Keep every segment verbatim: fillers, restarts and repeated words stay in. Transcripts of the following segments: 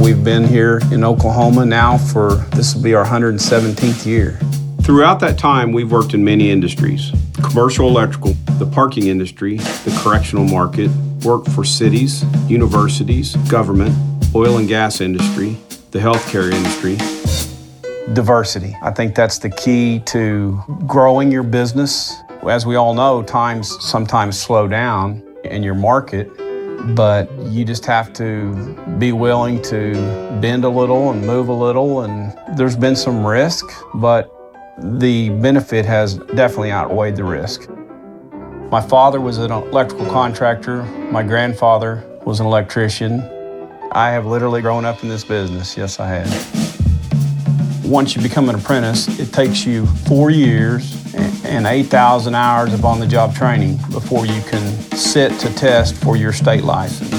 we've been here in Oklahoma now for, this will be our one hundred seventeenth year. Throughout that time, we've worked in many industries: commercial electrical, the parking industry, the correctional market, worked for cities, universities, government, oil and gas industry, the healthcare industry. Diversity. I think that's the key to growing your business. As we all know, times sometimes slow down in your market, but you just have to be willing to bend a little and move a little. And there's been some risk, but the benefit has definitely outweighed the risk. My father was an electrical contractor. My grandfather was an electrician. I have literally grown up in this business. Yes, I have. Once you become an apprentice, it takes you four years and eight thousand hours of on-the-job training before you can sit to test for your state license.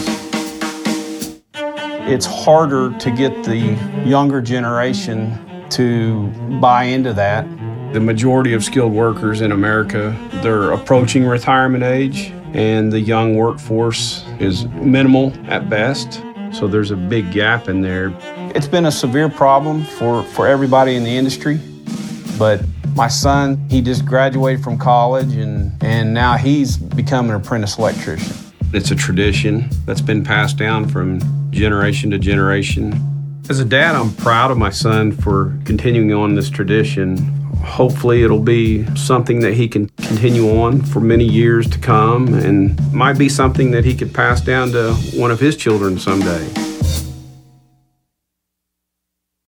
It's harder to get the younger generation to buy into that. The majority of skilled workers in America, they're approaching retirement age, and the young workforce is minimal at best. So there's a big gap in there. It's been a severe problem for, for everybody in the industry, but my son, he just graduated from college and, and now he's become an apprentice electrician. It's a tradition that's been passed down from generation to generation. As a dad, I'm proud of my son for continuing on this tradition. Hopefully it'll be something that he can continue on for many years to come, and might be something that he could pass down to one of his children someday.